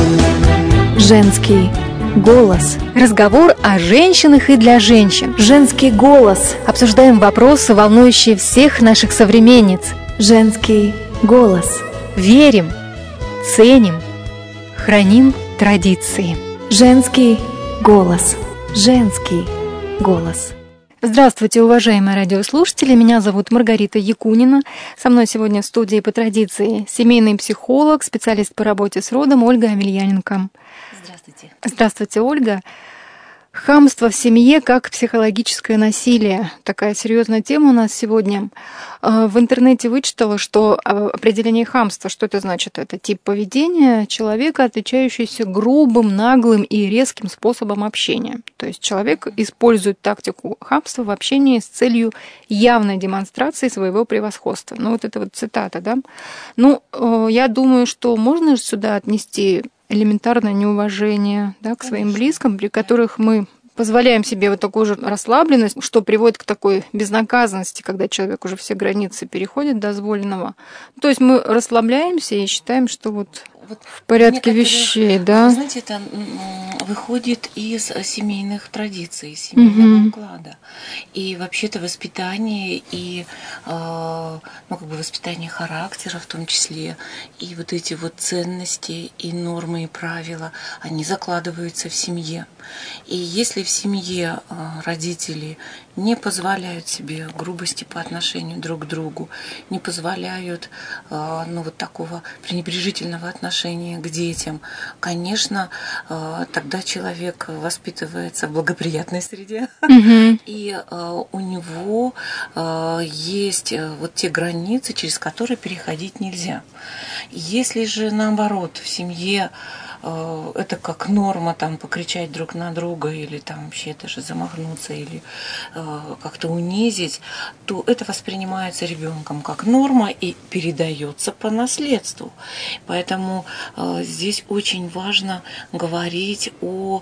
Женский голос. Разговор о женщинах и для женщин. Женский голос. Обсуждаем вопросы, волнующие всех наших современниц. Женский голос. Верим, ценим, храним традиции. Женский голос. Женский голос. Здравствуйте, уважаемые радиослушатели. Меня зовут Маргарита Якунина. Со мной сегодня в студии по традиции семейный психолог, специалист по работе с родом Ольга Амельяненко. Здравствуйте. Здравствуйте, Ольга. Хамство в семье как психологическое насилие. Такая серьезная тема у нас сегодня. В интернете вычитала, что определение хамства, что это значит? Это тип поведения человека, отличающийся грубым, наглым и резким способом общения. То есть человек использует тактику хамства в общении с целью явной демонстрации своего превосходства. Ну вот это вот цитата, да? Ну, я думаю, что можно же сюда отнести элементарное неуважение, да, к своим близким, при которых мы позволяем себе вот такую же расслабленность, что приводит к такой безнаказанности, когда человек уже все границы переходит дозволенного. То есть мы расслабляемся и считаем, что вот в порядке вещей, да. Вы знаете, это выходит из семейных традиций, семейного уклада. И вообще-то воспитание и воспитание характера в том числе, и вот эти вот ценности и нормы и правила, они закладываются в семье. И если в семье родители не позволяют себе грубости по отношению друг к другу, не позволяют такого пренебрежительного отношения к детям, конечно, тогда человек воспитывается в благоприятной среде, и у него есть вот те границы, через которые переходить нельзя. Если же наоборот в семье это как норма там покричать друг на друга или там вообще даже замахнуться или как-то унизить, то это воспринимается ребенком как норма и передается по наследству. Поэтому здесь очень важно говорить о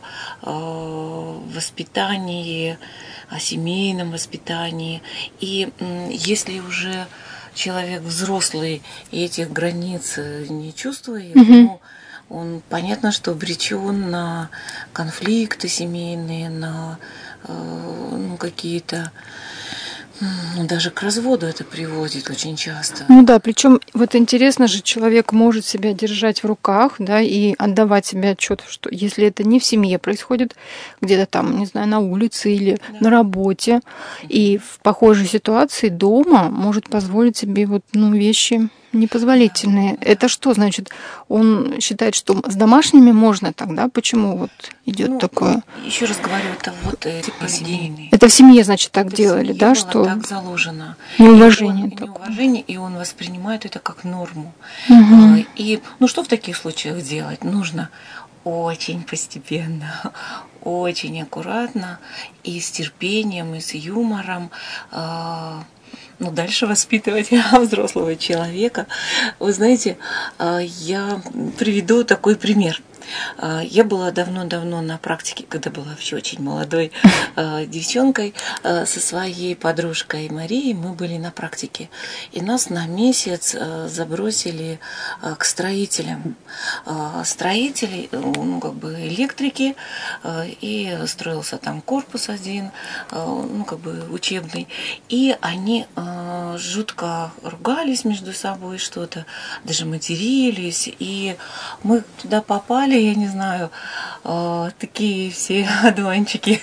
воспитании, о семейном воспитании. И если уже человек взрослый и этих границ не чувствует, он, понятно, что обречен на конфликты семейные, на какие-то, даже к разводу это приводит очень часто. Ну да, причем вот интересно же, человек может себя держать в руках, да, и отдавать себе отчет, что если это не в семье происходит, где-то там, не знаю, на улице или на работе, и в похожей ситуации дома может позволить себе вещи непозволительные. Это что значит? Он считает, что с домашними можно тогда? Почему идет такое? Еще раз говорю, это семейный. Это в семье, значит, так делали, да? Что так заложено. Неуважение. И он воспринимает это как норму. И что в таких случаях делать? Нужно очень постепенно, очень аккуратно и с терпением, и с юмором дальше воспитывать взрослого человека. Вы знаете, я приведу такой пример. Я была давно-давно на практике, когда была вообще очень молодой девчонкой, со своей подружкой Марией мы были на практике. И нас на месяц забросили к строителям. Строители, электрики, и строился там корпус один, учебный. И они жутко ругались между собой что-то, даже матерились. И мы туда попали, я не знаю, такие все одуванчики.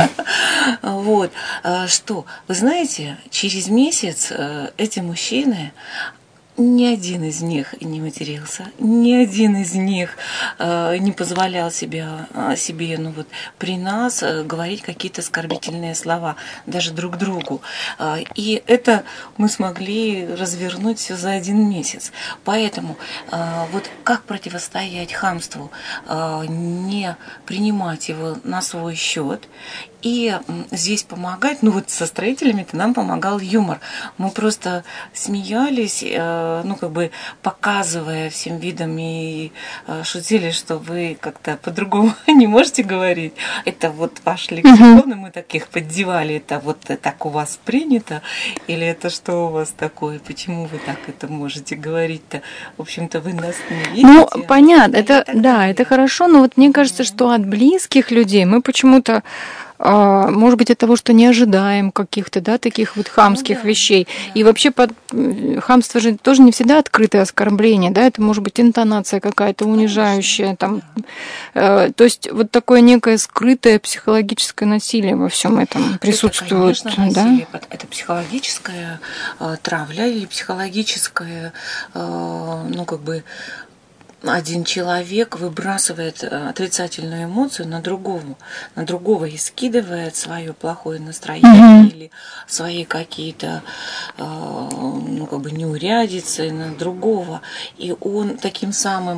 Что, вы знаете, через месяц эти мужчины, ни один из них не матерился, ни один из них не позволял себе при нас говорить какие-то оскорбительные слова, даже друг другу. И это мы смогли развернуть все за 1 месяц. Поэтому как противостоять хамству? Не принимать его на свой счет. И здесь помогать, со строителями-то нам помогал юмор. Мы просто смеялись, ну, как бы показывая всем видом и шутили, что вы как-то по-другому не можете говорить. Это вот ваш лексикон, и мы таких поддевали, это вот так у вас принято, или это что у вас такое, почему вы так это можете говорить-то? В общем-то, вы нас не видите. Ну, понятно, это, да, это хорошо, но вот мне кажется, что от близких людей мы почему-то, может быть, от того, что не ожидаем каких-то, да, таких вот хамских вещей. И вообще хамство же тоже не всегда открытое оскорбление, да, это может быть интонация какая-то унижающая, там. То есть вот такое некое скрытое психологическое насилие во всем этом присутствует. Это, конечно, насилие, да? Это психологическая травля или психологическое, ну, как бы, один человек выбрасывает отрицательную эмоцию на другого и скидывает свое плохое настроение или свои какие-то, ну, как бы неурядицы на другого. И он таким самым,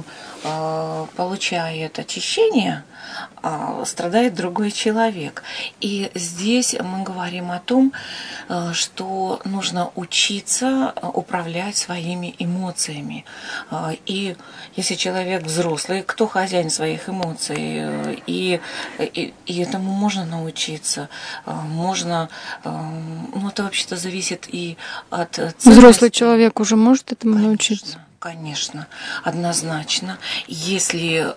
получает очищение, страдает другой человек. И здесь мы говорим о том, что нужно учиться управлять своими эмоциями. И если человек взрослый, кто хозяин своих эмоций, и этому можно научиться, можно, ну, это вообще-то зависит и от ценности. Взрослый человек уже может этому научиться? Конечно, однозначно. Если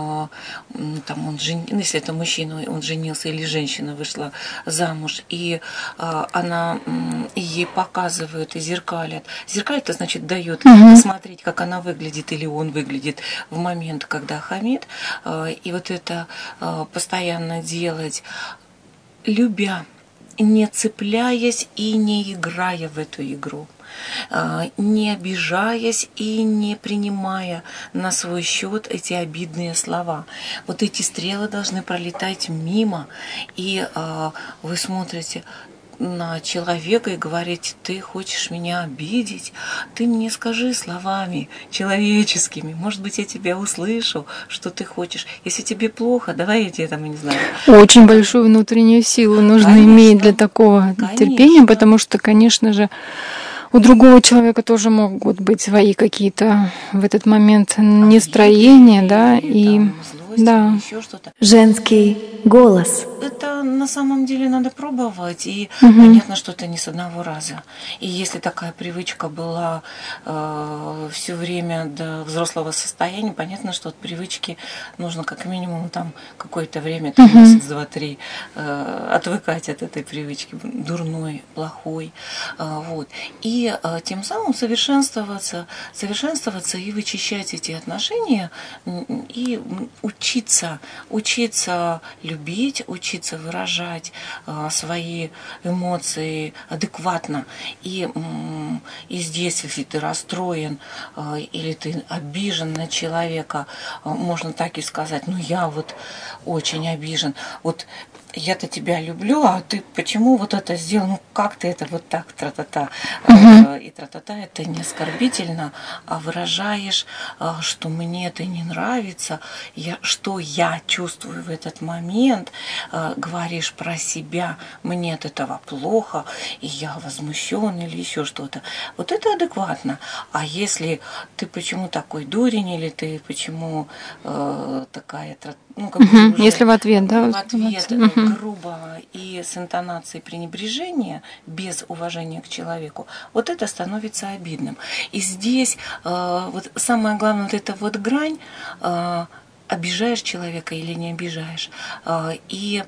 там если это мужчина, он женился, или женщина вышла замуж, и она ей показывают и зеркалят. Зеркалят, это значит дает посмотреть, как она выглядит или он выглядит в момент, когда хамит. И вот это постоянно делать, любя, не цепляясь и не играя в эту игру, не обижаясь и не принимая на свой счет эти обидные слова. Вот эти стрелы должны пролетать мимо, и вы смотрите на человека и говорите: ты хочешь меня обидеть, ты мне скажи словами человеческими, может быть, я тебя услышу, что ты хочешь. Если тебе плохо, давай я тебе там, не знаю. Очень большую внутреннюю силу нужно иметь для такого терпения, потому что, конечно же, у другого человека тоже могут быть свои какие-то в этот момент настроения, да, и злость, да. Еще что-то. Женский голос. Это на самом деле надо пробовать, и понятно, что это не с одного раза. И если такая привычка была все время до взрослого состояния, понятно, что от привычки нужно как минимум там какое-то время, там, месяц, два, три, отвыкать от этой привычки, дурной, плохой, вот. И тем самым совершенствоваться и вычищать эти отношения, и учиться любить, учиться выражать свои эмоции адекватно. И здесь, если ты расстроен или ты обижен на человека, можно так и сказать: ну, я вот очень обижен. Вот я-то тебя люблю, а ты почему вот это сделал? Ну, как ты это вот так, тра-та-та? И тра-та-та — это не оскорбительно, а выражаешь, что мне это не нравится, что я чувствую в этот момент, говоришь про себя: мне от этого плохо, и я возмущен, или еще что-то. Вот это адекватно. А если ты почему такой дурень, или ты почему такая, ну, как бы уже если в ответ, да? В ответ грубо и с интонацией пренебрежения, без уважения к человеку, вот это становится обидным. И здесь вот самое главное, вот эта вот грань, обижаешь человека или не обижаешь. И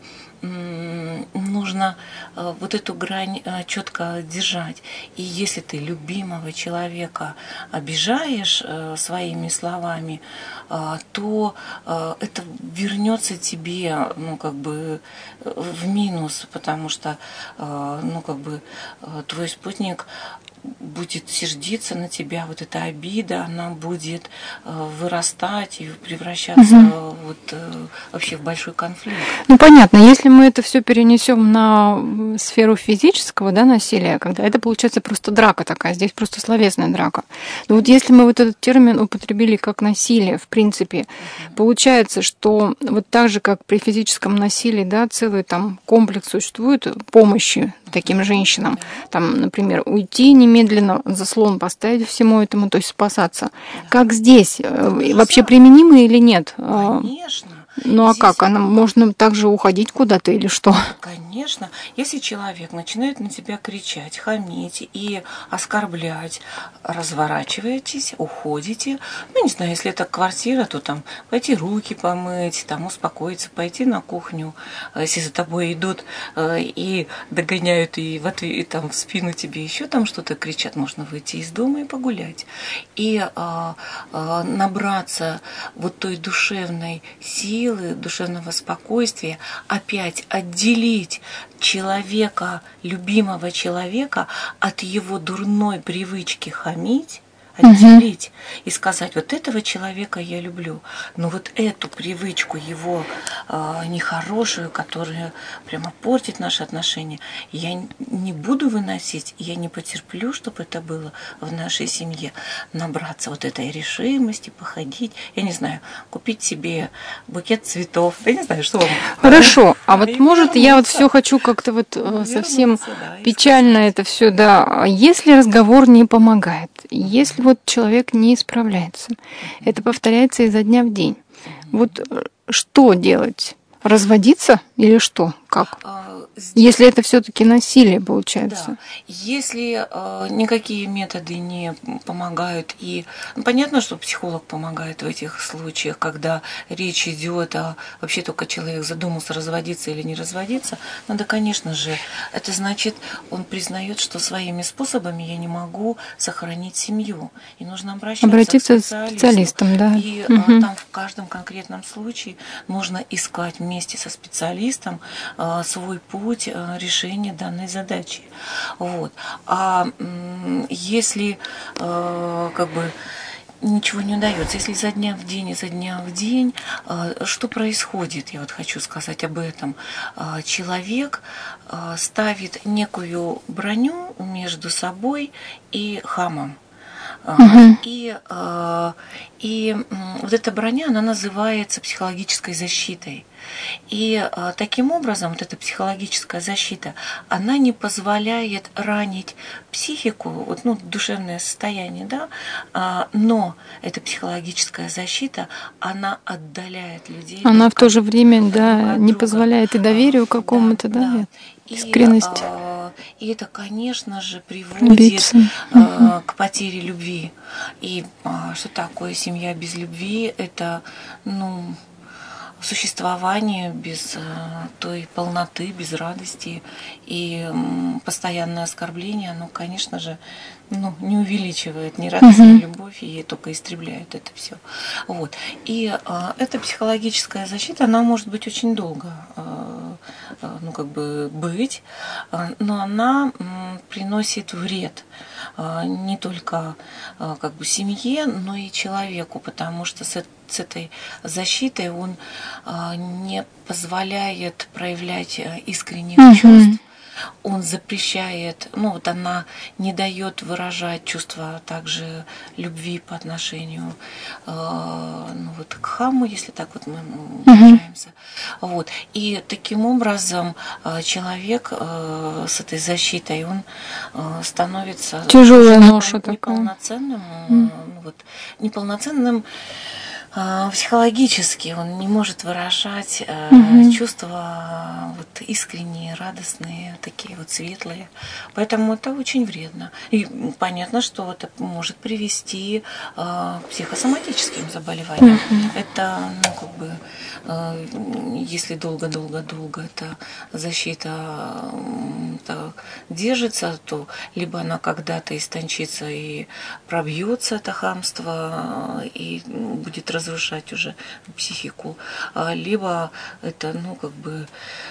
нужно вот эту грань четко держать. И если ты любимого человека обижаешь своими словами, то это вернется тебе, ну, как бы в минус, потому что, ну, как бы твой спутник будет сердиться на тебя, вот эта обида, она будет вырастать и превращаться вот вообще в большой конфликт. Ну, понятно, если мы это все перенесем на сферу физического, да, насилия, когда это получается просто драка такая, здесь просто словесная драка. Но вот если мы вот этот термин употребили как насилие, в принципе, получается, что вот так же, как при физическом насилии, да, целый там комплекс существует помощи таким женщинам. Там, например, уйти немедленно, заслон поставить всему этому, то есть спасаться. Как здесь? Вообще применимо или нет? Конечно. Ну а здесь... как? Можно также уходить куда-то или что? Конечно. Если человек начинает на тебя кричать, хамить и оскорблять, разворачиваетесь, уходите. Ну, не знаю, если это квартира, то там пойти руки помыть, там успокоиться, пойти на кухню. Если за тобой идут и догоняют, и в ответ, и там в спину тебе еще там что-то кричат, можно выйти из дома и погулять. И набраться вот той душевной силы, душевного спокойствия, опять отделить человека, любимого человека от его дурной привычки хамить, отделить и сказать, вот этого человека я люблю, но вот эту привычку его нехорошую, которая прямо портит наши отношения, я не буду выносить, я не потерплю, чтобы это было в нашей семье. Набраться вот этой решимости, походить, я не знаю, купить себе букет цветов, я не знаю, что вам. Хорошо, а вот может я вот все хочу как-то вот совсем печально это все, да, если разговор не помогает, если вот человек не справляется. Это повторяется изо дня в день. Вот что делать? Разводиться или что? Как? Если это все-таки насилие получается. Да. Если никакие методы не помогают, и понятно, что психолог помогает в этих случаях, когда речь идет, а вообще только человек задумался, разводиться или не разводиться, надо, конечно же, это значит, он признает, что своими способами я не могу сохранить семью, и нужно обратиться к специалистам, да. И там в каждом конкретном случае нужно искать вместе со специалистом свой путь решения данной задачи. Вот. А если как бы ничего не удается, если изо дня в день, что происходит, я вот хочу сказать об этом. Человек ставит некую броню между собой и хамом. И вот эта броня, она называется психологической защитой. И таким образом вот эта психологическая защита, она не позволяет ранить психику, вот, ну, душевное состояние, да, но эта психологическая защита, она отдаляет людей. Она в то же время, да, не позволяет и доверию какому-то, да, искренности. И это, конечно же, приводит к потере любви. И что такое семья без любви? Это, ну, существование без той полноты, без радости. И постоянное оскорбление, оно, конечно же, ну, не увеличивает ни радость, ни любовь, и только истребляет это все. Вот. И эта психологическая защита, она может быть очень долго, ну, как бы быть, но она приносит вред не только как бы семье, но и человеку, потому что с этой защитой он не позволяет проявлять искренних чувств. Он запрещает, ну вот она не дает выражать чувства также любви по отношению ну, вот, к хаму, если так вот мы выражаемся. Вот. И таким образом человек с этой защитой, он становится тяжелая ноша неполноценным, вот, неполноценным психологически, он не может выражать чувства вот, искренние, радостные, такие вот светлые. Поэтому это очень вредно. И понятно, что это может привести к психосоматическим заболеваниям. Это, ну, как бы, если долго-долго-долго эта защита держится, то либо она когда-то истончится и пробьется, это хамство, и будет разрушать уже психику, либо это, ну, как бы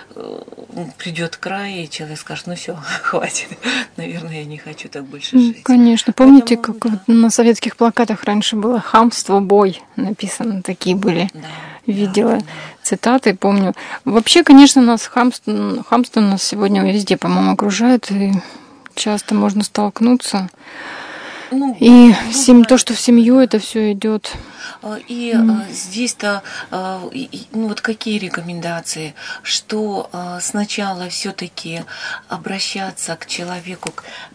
придет край, и человек скажет, ну все, хватит, наверное, я не хочу так больше жить. Конечно. Помните, поэтому, как вот на советских плакатах раньше было «Хамство, бой» написано, такие были. Да, видела цитаты, помню. Вообще, конечно, нас хамство нас сегодня везде, по-моему, окружает, и часто можно столкнуться. Ну, И бывает. то, что в семью это все идет. И здесь-то, ну вот какие рекомендации, что сначала все-таки обращаться к человеку,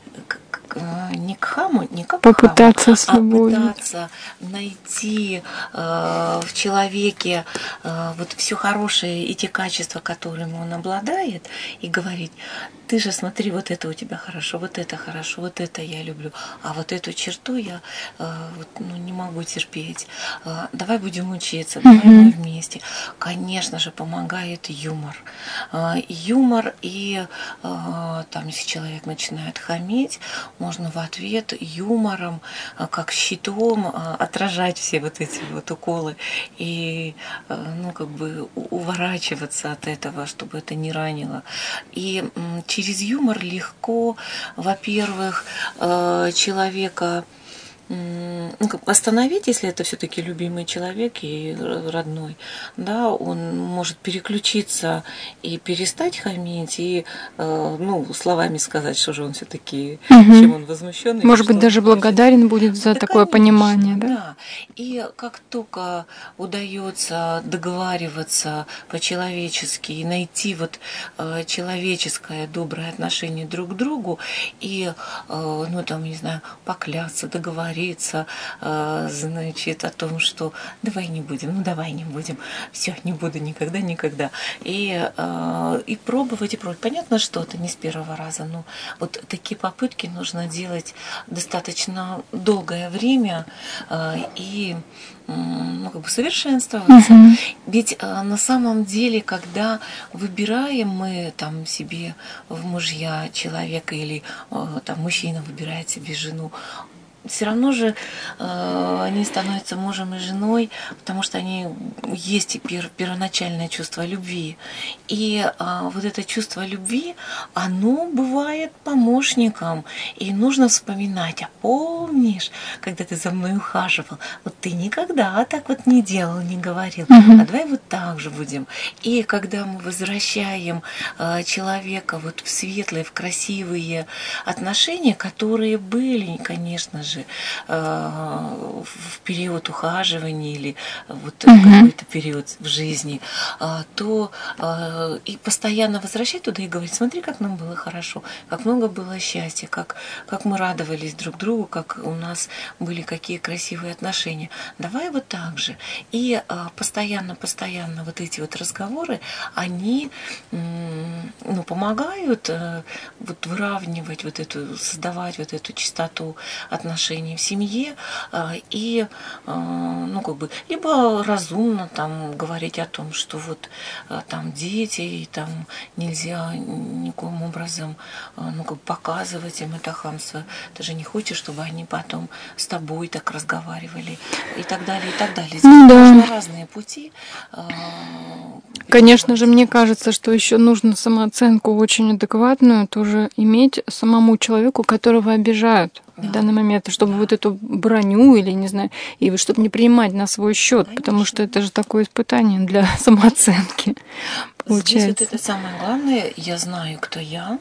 не к хаму, не как к хаму, Попытаться с а любовью. пытаться найти в человеке вот все хорошее и те качества, которыми он обладает, и говорить: ты же смотри, вот это у тебя хорошо, вот это я люблю, а вот эту черту я вот, ну, не могу терпеть. Давай будем учиться, давай мы вместе. Конечно же, помогает юмор. Юмор и там, если человек начинает хамить, можно в ответ юмором, как щитом, отражать все вот эти вот уколы и, ну, как бы уворачиваться от этого, чтобы это не ранило. И через юмор легко, во-первых, человека ну, как бы остановить, если это все-таки любимый человек и родной, да, он может переключиться и перестать хамить, и, ну, словами сказать, что же он все-таки, чем он возмущен. Может быть, даже благодарен будет за да, такое конечно, понимание, да? Да. И как только удается договариваться по-человечески и найти вот человеческое доброе отношение друг к другу и, ну, там, не знаю, поклясться, договориться, значит, о том, что давай не будем, ну давай не будем, все, не буду никогда, никогда. И пробовать, и пробовать. Понятно, что это не с первого раза, но вот такие попытки нужно делать достаточно долгое время и, ну, как бы совершенствоваться. Ведь на самом деле, когда выбираем мы там себе в мужья человека или там мужчина выбирает себе жену, все равно же они становятся мужем и женой, потому что они есть и первоначальное чувство любви. И вот это чувство любви, оно бывает помощником. И нужно вспоминать: а помнишь, когда ты за мной ухаживал, вот ты никогда так вот не делал, не говорил, а давай вот так же будем. И когда мы возвращаем человека вот в светлые, в красивые отношения, которые были, конечно же, в период ухаживания или вот какой-то период в жизни, то и постоянно возвращать туда и говорить: смотри, как нам было хорошо, как много было счастья, как мы радовались друг другу, как у нас были какие красивые отношения. Давай вот так же. И постоянно вот эти вот разговоры, они, ну, помогают вот выравнивать вот эту, создавать вот эту чистоту отношений в семье и, ну, как бы, либо разумно там говорить о том, что вот там дети, и там нельзя никаким образом, ну, как бы показывать им это хамство. Ты же не хочешь, чтобы они потом с тобой так разговаривали и так далее, и так далее. Здесь можно разные пути. Конечно же, мне кажется, что еще нужно самооценку очень адекватную тоже иметь самому человеку, которого обижают в данный момент, чтобы вот эту броню или, не знаю, и чтобы не принимать на свой счет, потому что это же такое испытание для самооценки. Здесь вот это самое главное: я знаю, кто я,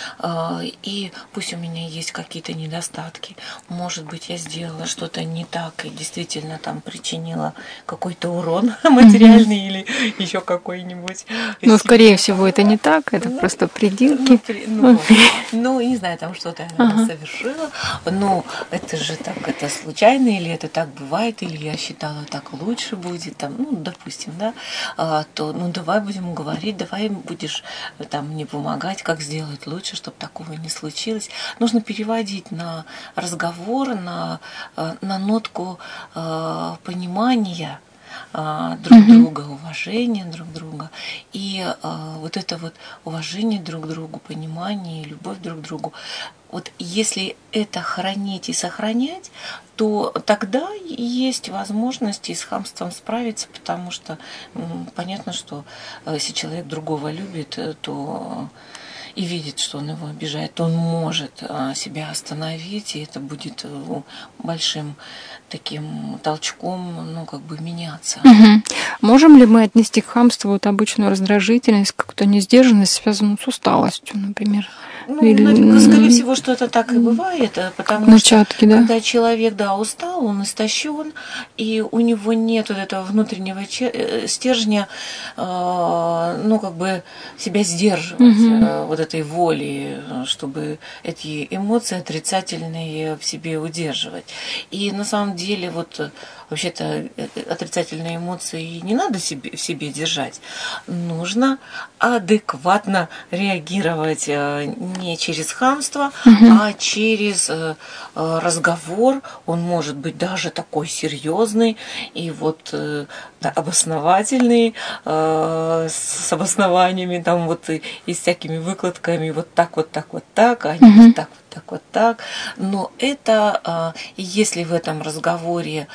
и пусть у меня есть какие-то недостатки, может быть, я сделала что-то не так и действительно там причинила какой-то урон материальный или еще какой-нибудь. Но, скорее всего, это не так, это просто придирки. Ну, не знаю, там что-то я совершила, но это же так, это случайно, или это так бывает, или я считала, так лучше будет, там, ну, допустим, да, то, ну, давай будем говорить, давай будешь там мне помогать, как сделать лучше, чтобы такого не случилось. Нужно переводить на разговор, на нотку понимания друг друга, уважения друг друга. И вот это вот уважение друг к другу, понимание и любовь друг к другу, вот если это хранить и сохранять, то тогда есть возможность и с хамством справиться, потому что понятно, что если человек другого любит, то и видит, что он его обижает, то он может себя остановить, и это будет большим таким толчком, ну, как бы меняться. Можем ли мы отнести к хамству вот обычную раздражительность, какую-то несдержанность, связанную с усталостью, например? Скорее всего, что это так и бывает, потому начатки, что когда человек, устал, он истощен, и у него нет вот этого внутреннего стержня, себя сдерживать, вот этой воли, чтобы эти эмоции отрицательные в себе удерживать. И на самом деле, вообще-то отрицательные эмоции не надо в себе держать. Нужно адекватно реагировать не через хамство, а через разговор. Он может быть даже такой серьезный и обосновательный, с обоснованиями, и с всякими выкладками, вот так, а не так. Но это, если в этом разговоре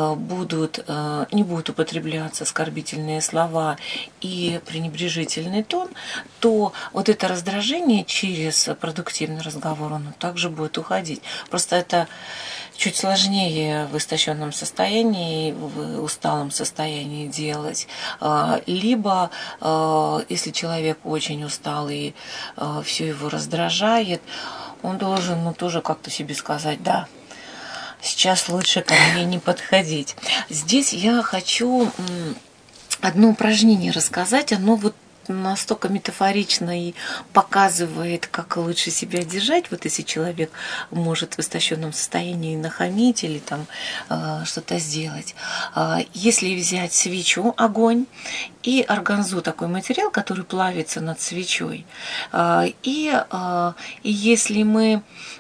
не будут употребляться оскорбительные слова и пренебрежительный тон, то вот это раздражение через продуктивный разговор, оно также будет уходить. Просто это чуть сложнее в истощенном состоянии, в усталом состоянии делать. Либо, если человек очень устал и все его раздражает, он должен тоже как-то себе сказать: да, сейчас лучше ко мне не подходить. Здесь я хочу одно упражнение рассказать. Оно настолько метафорично и показывает, как лучше себя держать, если человек может в истощенном состоянии нахамить или что-то сделать. Если взять свечу, огонь, и органзу, такой материал, который плавится над свечой, и если мы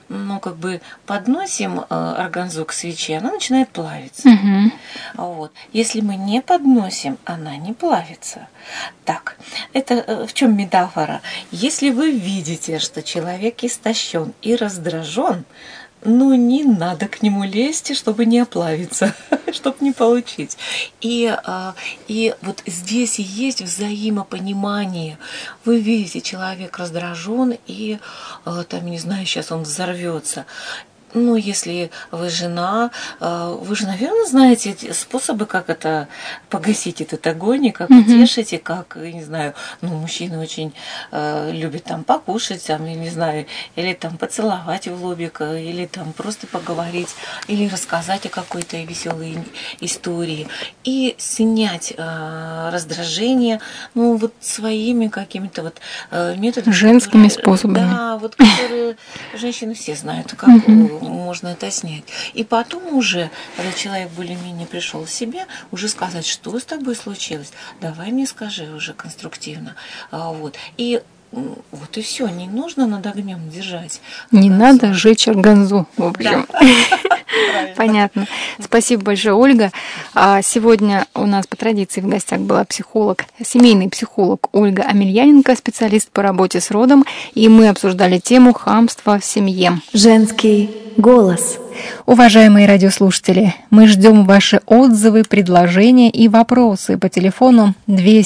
подносим органзу к свече, она начинает плавиться. Если мы не подносим, она не плавится. Так, это в чем метафора? Если вы видите, что человек истощен и раздражен, не надо к нему лезть, чтобы не оплавиться, чтобы не получить. И здесь и есть взаимопонимание. Вы видите, человек раздражен, и сейчас он взорвется. Если вы жена, вы же, наверное, знаете эти способы, как это погасить этот огонь, и как утешить, и как, мужчины очень любят покушать, или поцеловать в лобик, или просто поговорить, или рассказать о какой-то веселой истории, и снять раздражение, своими какими-то методами. Женскими способами. Да, которые женщины все знают, как можно это снять. И потом уже, когда человек более-менее пришел в себя, уже сказать, что с тобой случилось, давай мне скажи уже конструктивно. И все, не нужно над огнем держать. Не надо жечь органзу, в общем. Да. Понятно. Спасибо большое, Ольга. Сегодня у нас по традиции в гостях была семейный психолог Ольга Амельяненко, специалист по работе с родом, и мы обсуждали тему хамства в семье. Женский голос. Уважаемые радиослушатели, мы ждем ваши отзывы, предложения и вопросы по телефону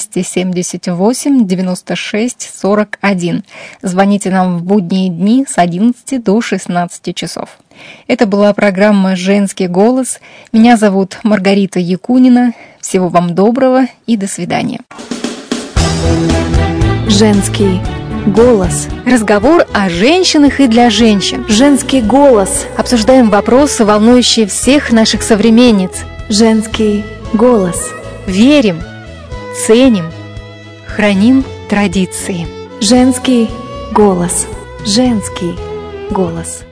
278 96 41. Звоните нам в будние дни с 11 до 16 часов. Это была программа «Женский голос». Меня зовут Маргарита Якунина. Всего вам доброго и до свидания. Женский голос. Разговор о женщинах и для женщин. Женский голос. Обсуждаем вопросы, волнующие всех наших современниц. Женский голос. Верим, ценим, храним традиции. Женский голос. Женский голос.